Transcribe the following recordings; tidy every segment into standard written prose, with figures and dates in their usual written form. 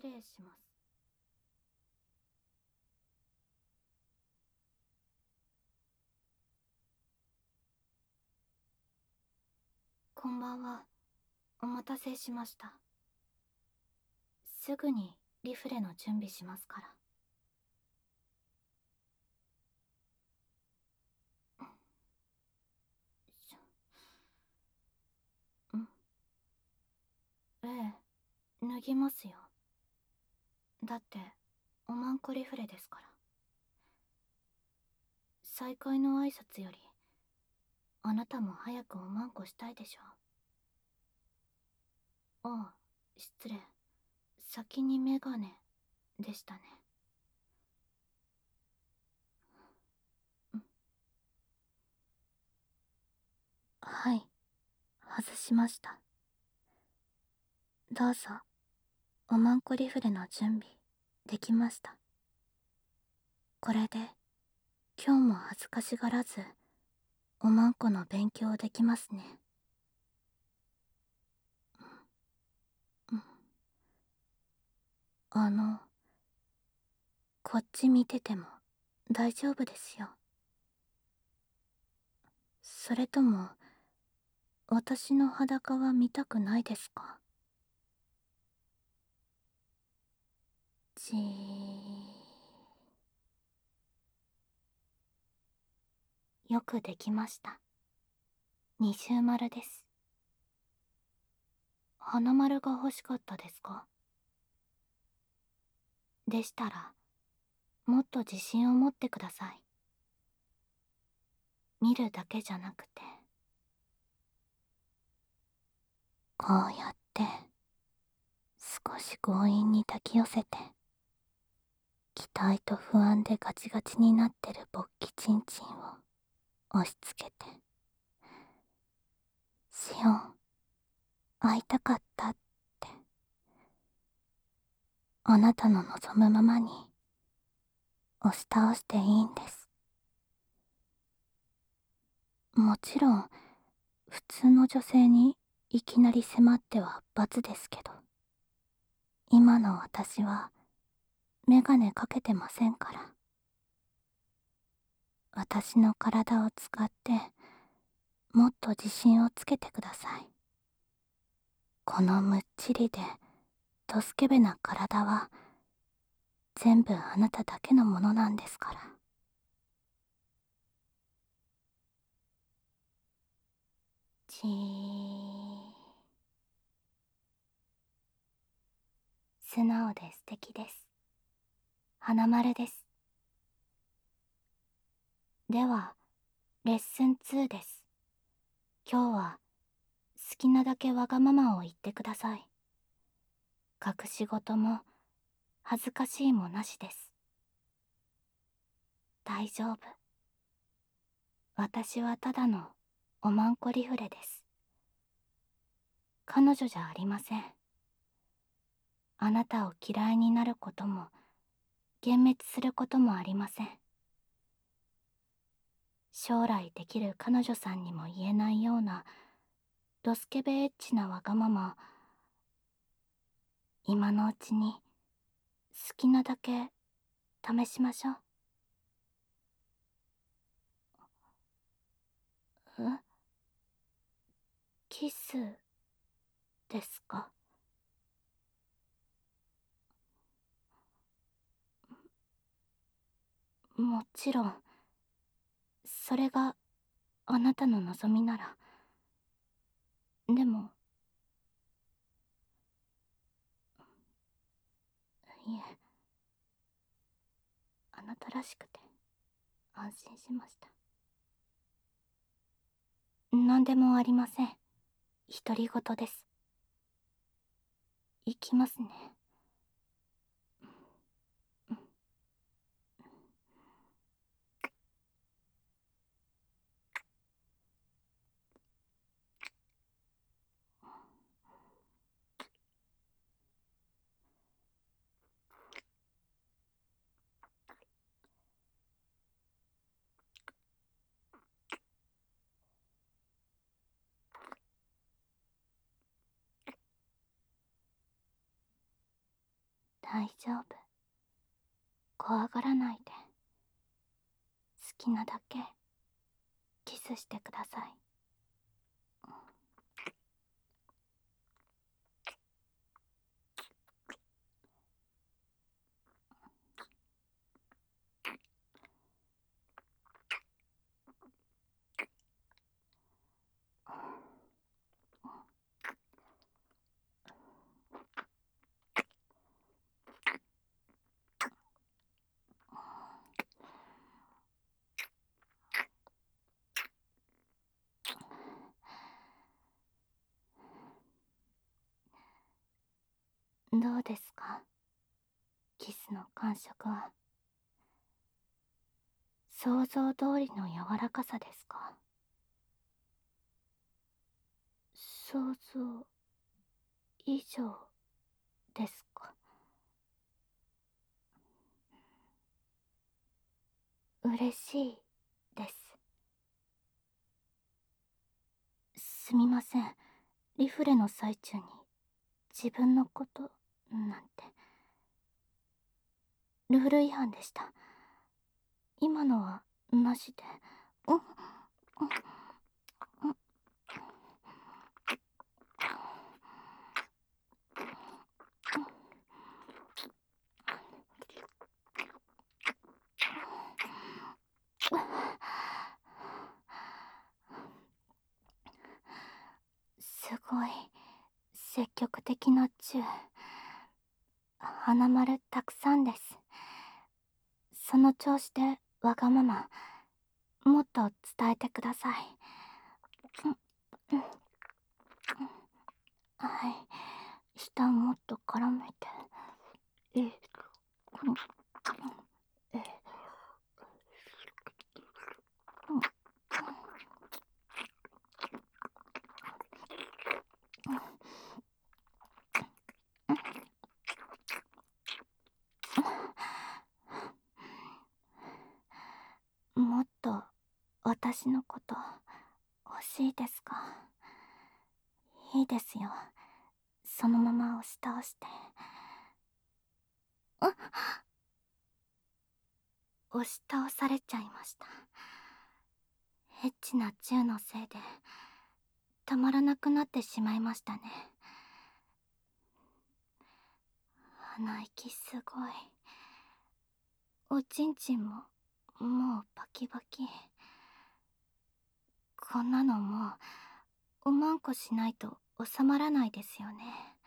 礼します。こんばんは。お待たせしました。すぐにリフレの準備しますから。んええ、脱ぎますよ。だって、おまんこリフレですから。再会の挨拶より、あなたも早くおまんこしたいでしょう。ああ、失礼。先にメガネでしたね。はい、外しました。どうぞ、おまんこリフレの準備できました。これで今日も恥ずかしがらずおまんこの勉強できますね。うん、こっち見てても大丈夫ですよ。それとも私の裸は見たくないですか？じー。よくできました。二重丸です。花丸が欲しかったですか？でしたらもっと自信を持ってください。見るだけじゃなくて、こうやって少し強引に抱き寄せて、期待と不安でガチガチになってる勃起チンチンを押し付けて、シオン、会いたかったって、あなたの望むままに押し倒していいんです。もちろん普通の女性にいきなり迫っては罰ですけど、今の私はメガネかけてませんから。私の体を使ってもっと自信をつけてください。このむっちりでドスケベな体は全部あなただけのものなんですから。じー。素直で素敵です。花丸です。ではレッスン2です。今日は好きなだけわがままを言ってください。隠し事も恥ずかしいもなしです。大丈夫。私はただのおまんこリフレです。彼女じゃありません。あなたを嫌いになることも幻滅することもありません。将来できる彼女さんにも言えないようなドスケベエッチなわがまま、今のうちに好きなだけ試しましょう。キスですか？もちろん、それがあなたの望みなら。でも、いえ、あなたらしくて安心しました。何でもありません。独り言です。行きますね。 大丈夫。怖がらないで。好きなだけキスしてください。どうですか、キスの感触は。想像通りの柔らかさですか。想像以上ですか。嬉しいです。すみません、リフレの最中に自分のことなんて。ルール違反でした。今のはなしで。うん、すごい積極的なチュー。花丸たくさんです。その調子でわがままもっと伝えてください。はい、舌もっと絡めて。え、え、もっと私のこと欲しいですか。いいですよ、そのまま押し倒して。押し倒されちゃいました。エッチなチューのせいでたまらなくなってしまいましたね。鼻息すごい。おちんちんももうバキバキ。こんなのもうおまんこしないと収まらないですよね。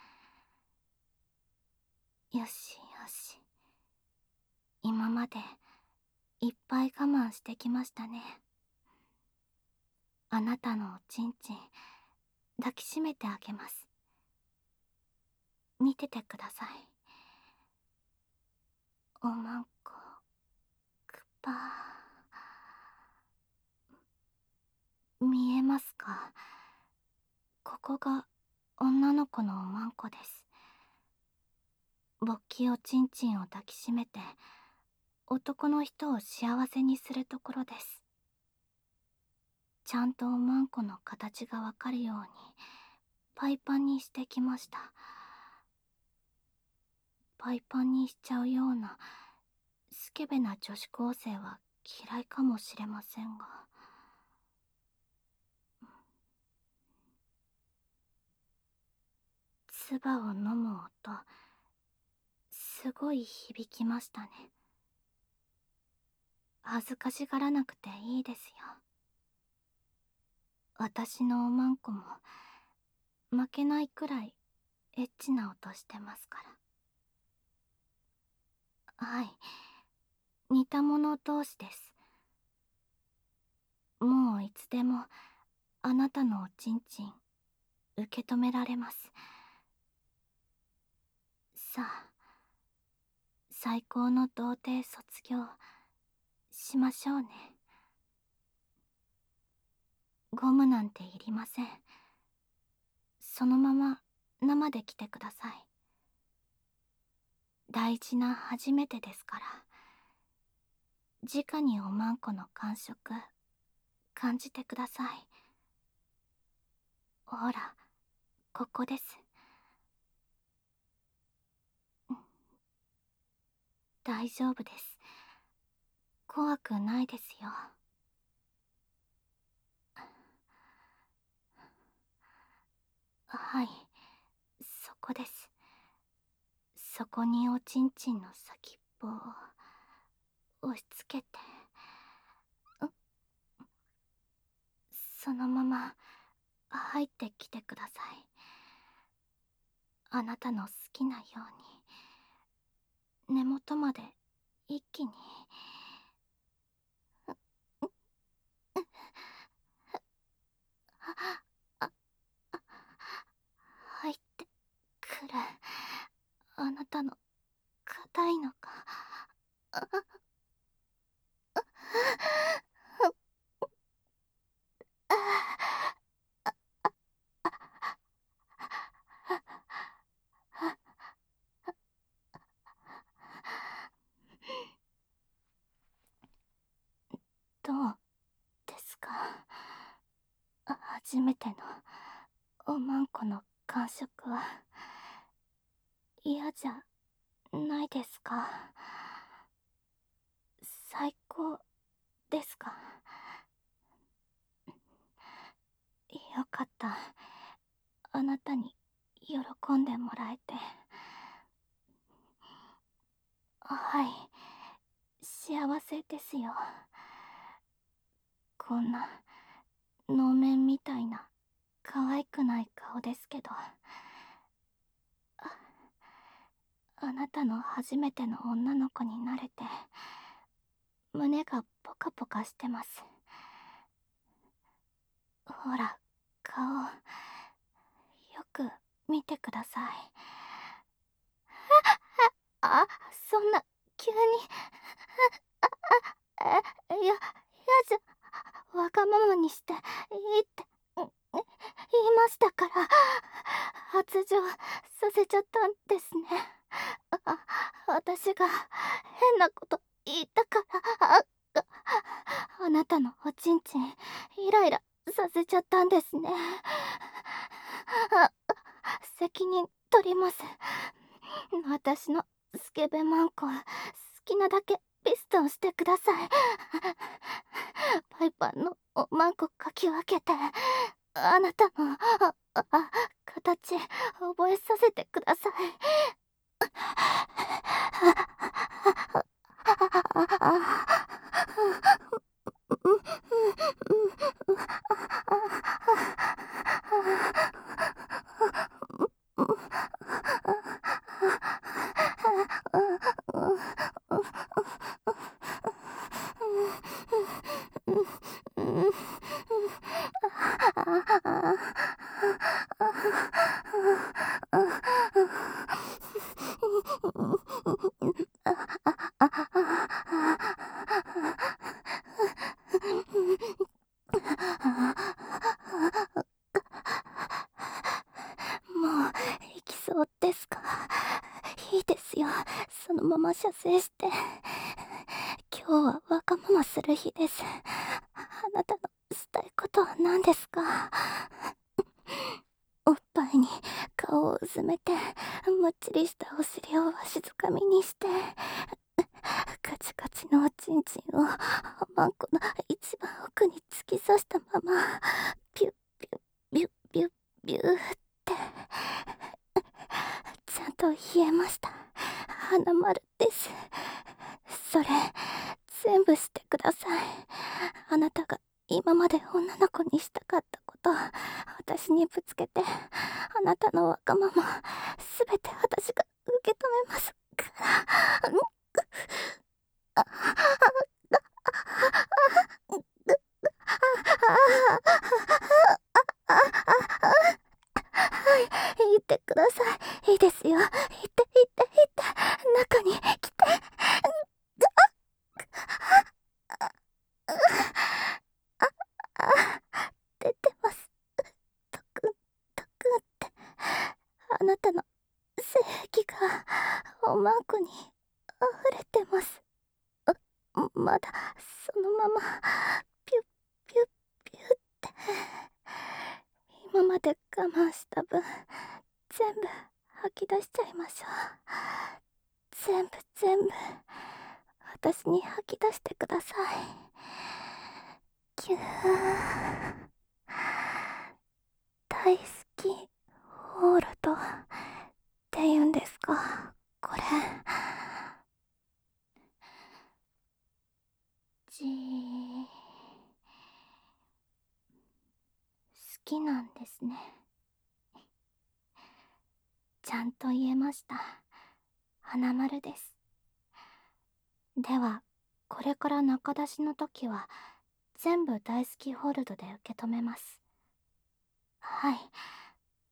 よしよし、今までいっぱい我慢してきましたね。あなたのおちんちん抱きしめてあげます。見ててください。おまんこくぱー。見えますか。ここが女の子のおまんこです。勃起おちんちんを抱きしめて男の人を幸せにするところです。ちゃんとおまんこの形がわかるようにパイパンにしてきました。パイパンにしちゃうようなスケベな女子高生は嫌いかもしれませんが、唾を飲む音すごい響きましたね。恥ずかしがらなくていいですよ。私のおまんこも負けないくらいエッチな音してますから。はい、似た者同士です。もういつでもあなたのおちんちん受け止められます。さあ、最高の童貞卒業しましょうね。ゴムなんていりません。そのまま生で来てください。大事な初めてですから。直におまんこの感触感じてください。ほら、ここです。 大丈夫です。怖くないですよ。はい、そこです。そこにおちんちんの先っぽを押し付けて、そのまま入ってきてください。あなたの好きなように根元まで一気に入ってくる。あなたの硬いのか。どうですか？初めてのおまんこの感触は嫌じゃないですか？最高ですか？よかった。あなたに喜んでもらえて。はい、幸せですよ。こんな能面みたいな可愛くない顔ですけど、あなたの初めての女の子になれて胸がポカポカしてます。ほら、顔よく見てください。そんな急に。いや、じゃ、わがままにしていいって言いましたから。発情させちゃったんですね。私が変なこと言ったから。あなたのおちんちんイライラさせちゃったんですね。責任取ります。私のスケベマンコ好きなだけピストンしてください。パイパンのおまんこかき分けて、あなたの形覚えさせてください。もう行きそうですか？いいですよ、そのまま射精して。今日はわがままする日です。あなたのしたいことは何ですか？おっぱいに顔をうずめて、むっちりしたお尻をわしづかみにして、カチカチのおちんちんをマンコの一番奥に突き刺したまま、ピュッピュッピュッピュッピューって。ちゃんと言えました。花丸です。それ全部してください。あなたが今まで女の子にしたかったこと私にぶつけて、あなたのわがまますべて私が受け止めますから。はい、言ってください。いいですよ。言って言って言って。中に来て。出てます。トクントクンって。あなたの性癖がおまんこに溢れてます。まだそのままピュッピュッピュッって。今まで我慢した分全部吐き出しちゃいましょう。全部全部。 私に吐き出してください。ぎゅー。大好きホールドって言うんですか、これ。じー。好きなんですね。ちゃんと言えました。花丸です。では、これから中出しの時は全部大好きホールドで受け止めます。はい、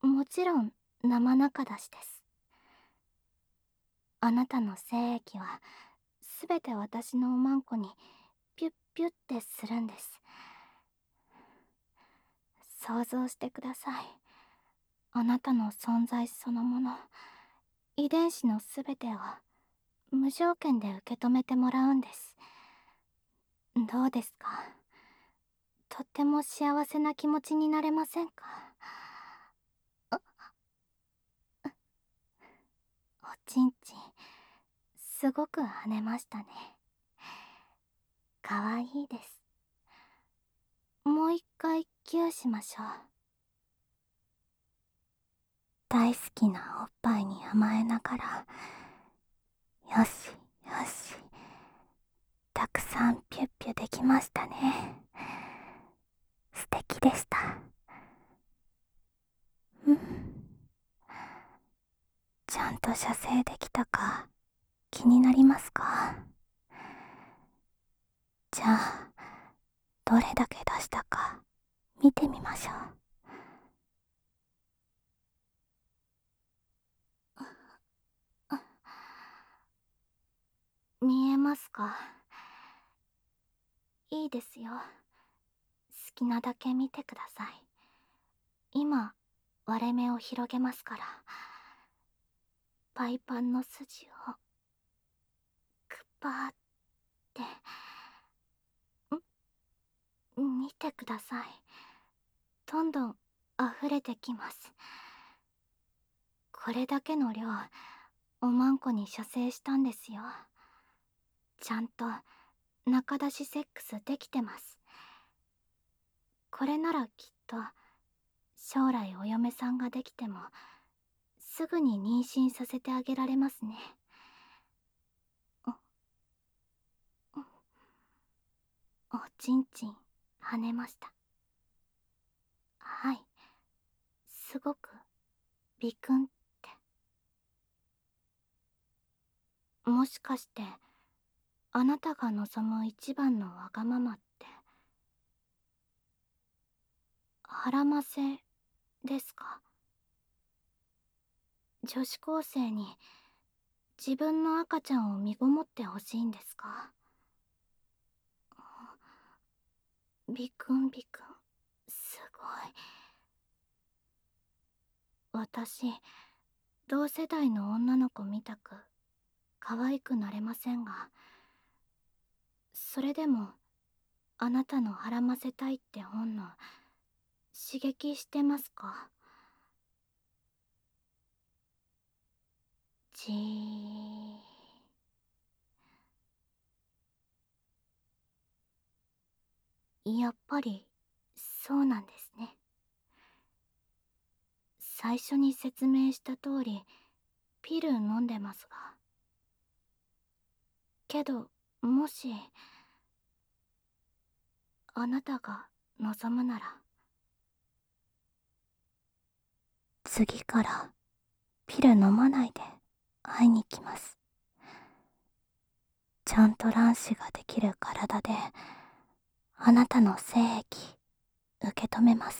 もちろん生中出しです。あなたの精液はすべて私のおまんこにピュッピュッってするんです。想像してください。あなたの存在そのもの、遺伝子のすべてを無条件で受け止めてもらうんです。どうですか？とっても幸せな気持ちになれませんか？おちんちん、すごく跳ねましたね。かわいいです。もう一回ギューしましょう。大好きなおっぱいに甘えながら、よしよし、たくさんピュッピュできましたね。素敵でした。うん。ちゃんと射精できたか気になりますか？じゃあ、どれだけ出したか見てみましょう。見えますか？いいですよ。好きなだけ見てください。今、割れ目を広げますから。パイパンの筋をくっぱーって見てください。どんどん溢れてきます。これだけの量、おまんこに射精したんですよ。ちゃんと中出しセックスできてます。これならきっと将来お嫁さんができてもすぐに妊娠させてあげられますね。おちんちん跳ねました。はい、すごくビクンって。もしかしてあなたが望む一番のわがままって腹ませですか？女子高生に自分の赤ちゃんを身ごもってほしいんですか？ビクンビクン、すごい。私、同世代の女の子みたく可愛くなれませんが、それでもあなたの腹ませたいって本能刺激してますか？じー。やっぱりそうなんですね。最初に説明した通りピル飲んでますが、けどもしあなたが望むなら、次からピル飲まないで会いに来ます。ちゃんと卵子ができる体であなたの精液受け止めます。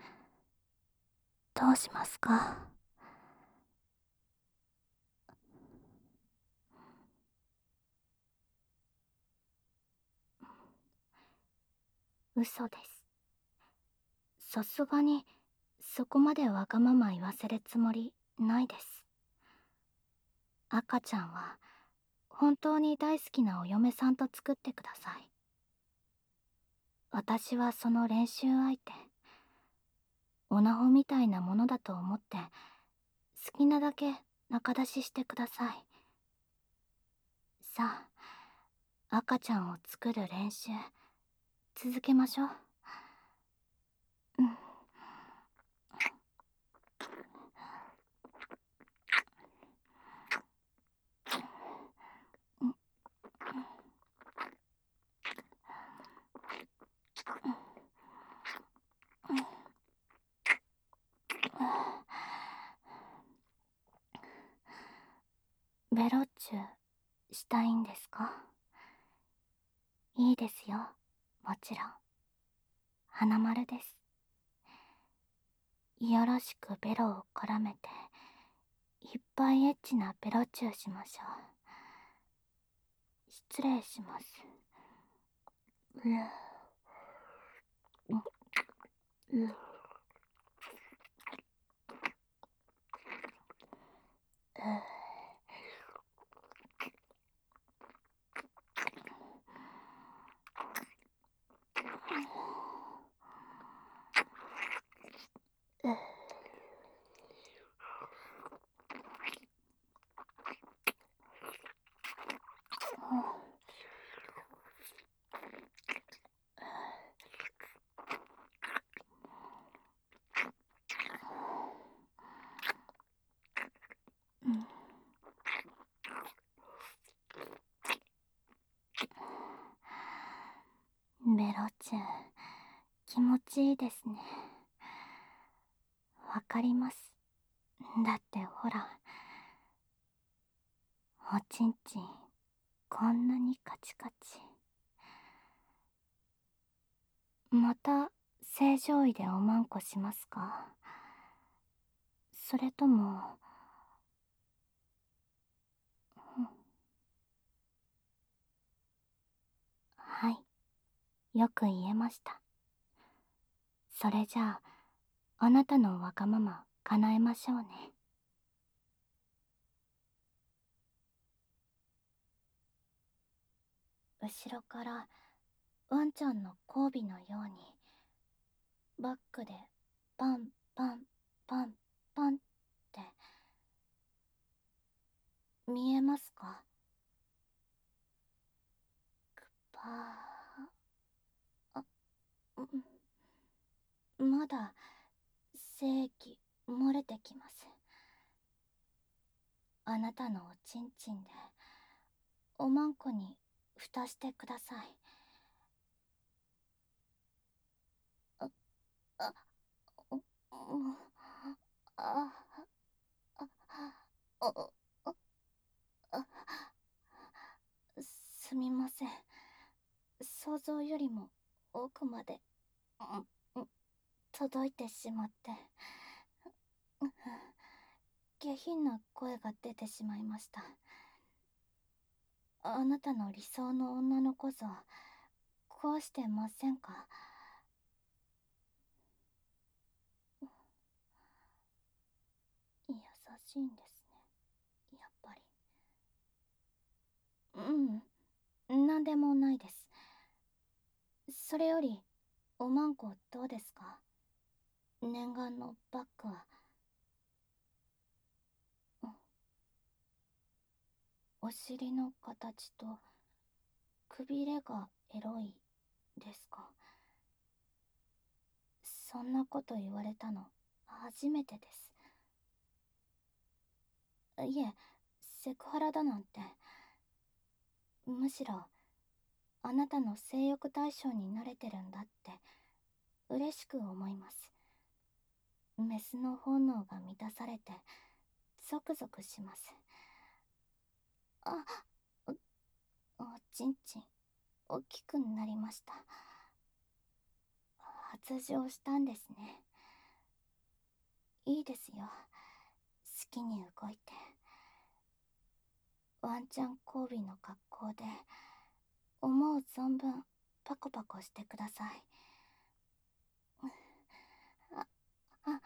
どうしますか？嘘です。さすがにそこまでわがまま言わせるつもりないです。赤ちゃんは本当に大好きなお嫁さんと作ってください。私はその練習相手、オナホみたいなものだと思って好きなだけ中出ししてください。さあ、 赤ちゃんを作る練習続けましょう。うん。ベロッチュしたいんですか？いいですよ、もちろん。花丸です。よろしくベロを絡めていっぱいエッチなベロチューしましょう。失礼します。うううベロチュー気持ちいいですね。わかります。だってほら、おちんちんこんなにカチカチ。また正常位でおまんこしますか？それとも、はい、よく言えました。それじゃあ、あなたのわがまま叶えましょうね。後ろからワンちゃんの交尾のようにバックでパンパンパンパンって見えますか？パー、あ、まだ精液漏れてきます。あなたのおちんちんでおまんこに蓋してください。あ、あ、お、あ、あ、あ、すみません。想像よりも奥まで、届いてしまって、下品な声が出てしまいました。あなたの理想の女の子像、こうしてませんか？優しいんですね、やっぱり。なんでもないです。それより、おまんこどうですか？念願のバッグは。お尻の形とくびれがエロいですか？そんなこと言われたの初めてです。いえ、セクハラだなんて。むしろあなたの性欲対象に慣れてるんだって嬉しく思います。メスの本能が満たされてゾクゾクします。あ、おちんちん大きくなりました。発情したんですね。いいですよ、好きに動いて。ワンちゃん交尾の格好で思う存分パコパコしてください。あ、あ、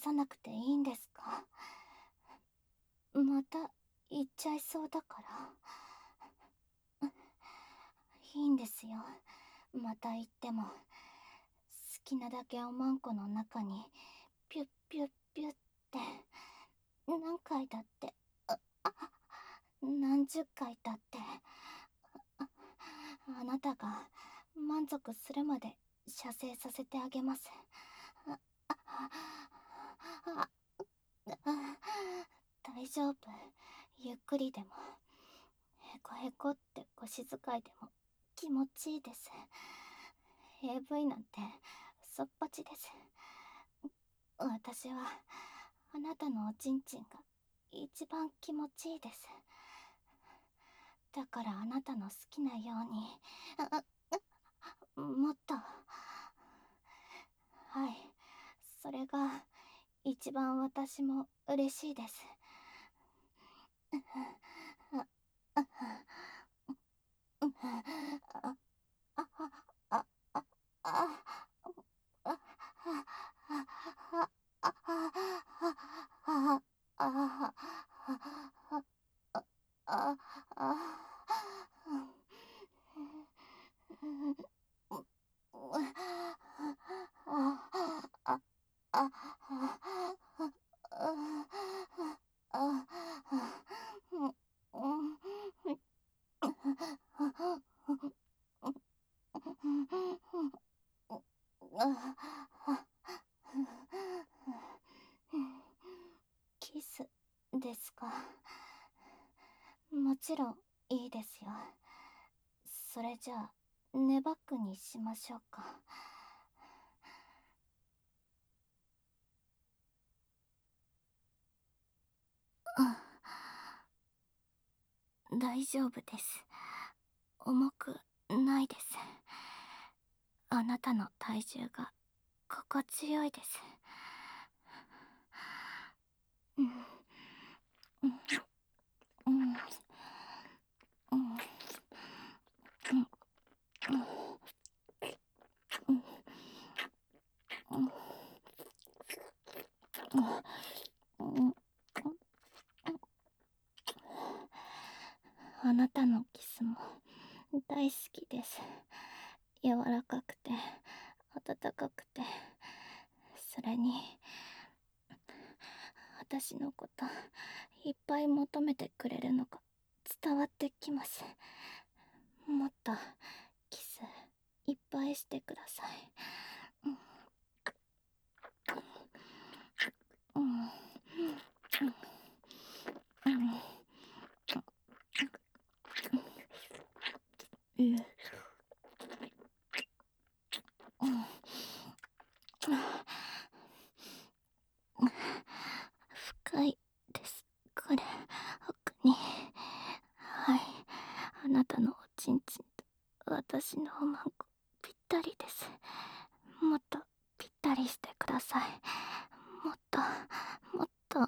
さなくていいんですか？また言っちゃいそうだから。いいんですよ。また言っても。好きなだけおまんこの中にピュッピュッピュッって何回だって、何十回だって、あなたが満足するまで射精させてあげます。大丈夫。ゆっくりでも、へこへこって腰使いでも気持ちいいです。AV なんてそっぱちです。私はあなたのおちんちんが一番気持ちいいです。だからあなたの好きなように、もっと。はい、それが一番私も嬉しいです。キスですか？もちろんいいですよ。それじゃあネバックにしましょうか。大丈夫です。重くないです。あなたの体重が心地よいです。うんうんうんうんうんうんあなたのキスも大好きです。柔らかくて温かくて、それに私のこといっぱい求めてくれるのが伝わってきます。もっとキスいっぱいしてください。うんうんうん深いです。これ奥に。はい、あなたのおちんちんと私のおまんこぴったりです。もっとぴったりしてください。もっともっと、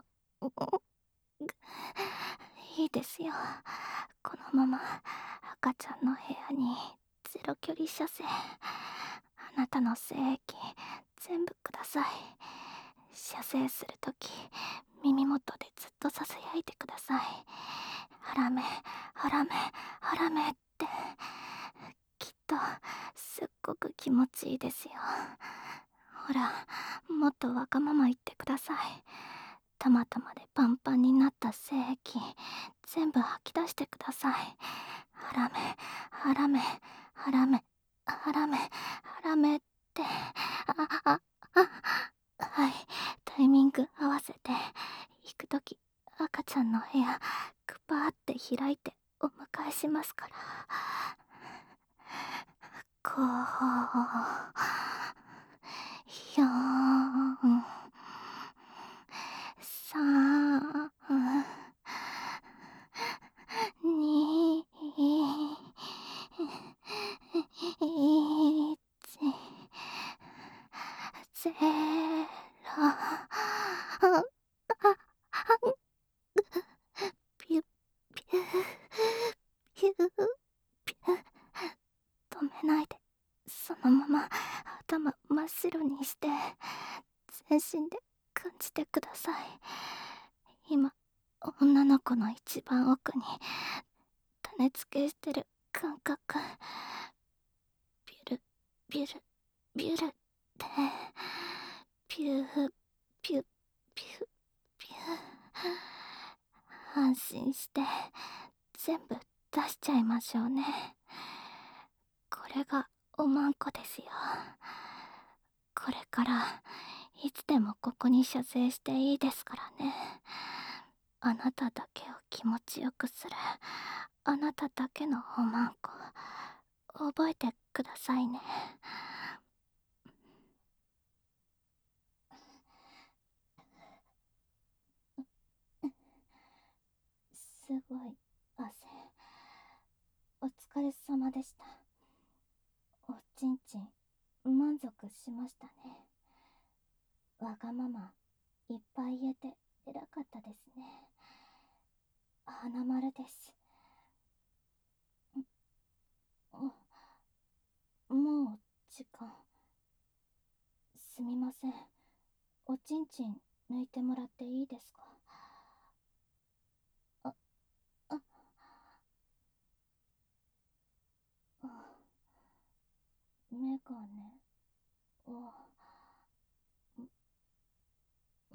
いいですよ。このまま赤ちゃんの部屋にゼロ距離射精。あなたの精液全部ください。射精するとき耳元でずっとささやいてください。ハラメハラメハラメって、きっとすっごく気持ちいいですよ。ほら、もっとわがまま言ってください。たまたまでパンパンになった精液全部吐き出してください。ハラメハラメハラメハラメハラメって、はい、タイミング合わせて行くとき赤ちゃんの部屋クパーって開いてお迎えしますから。こう4、3、2、1、ゼロ。ピュッピュッピュッピュッ。止めないで、そのまま頭真っ白にして全身で感じてさい。今、女の子の一番奥に種付けしてる感覚。ビュルビュルビュルってピューピュッピュッピュー。安心して全部出しちゃいましょうね。これがおまんこですよ。これからいつでもここに射精していいですからね。あなただけを気持ちよくするあなただけのおまんこ、覚えてくださいね。すごい汗。お疲れ様でした。おちんちん満足しましたね。わがままいっぱい言えて偉かったですね。花丸です。もう時間。すみません。おちんちん抜いてもらっていいですか？あ、あ、あ、メガネを、うん、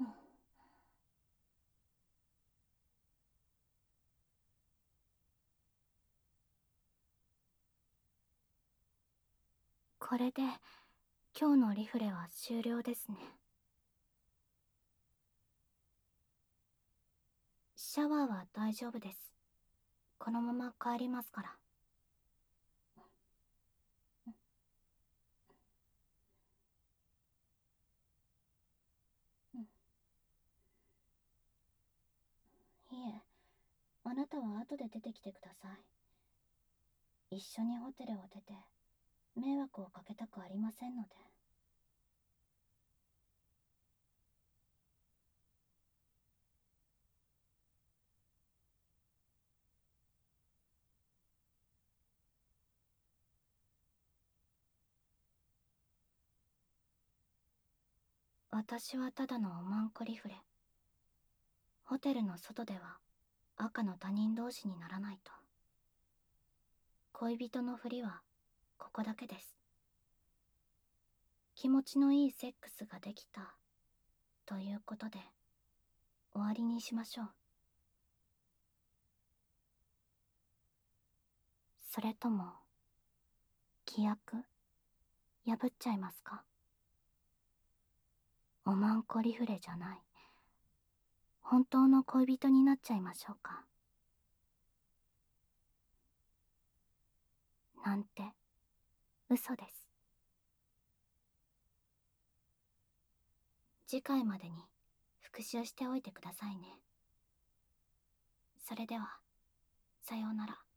これで今日のリフレは終了ですね。シャワーは大丈夫です。このまま帰りますから。うん、いえ、あなたは後で出てきてください。一緒にホテルを出て迷惑をかけたくありませんので。私はただのおまんこリフレ。ホテルの外では赤の他人同士にならないと。恋人のふりはここだけです。気持ちのいいセックスができたということで終わりにしましょう。それとも規約破っちゃいますか？おまんこリフレじゃない本当の恋人になっちゃいましょうか？なんて嘘です。次回までに復習しておいてくださいね。それではさようなら。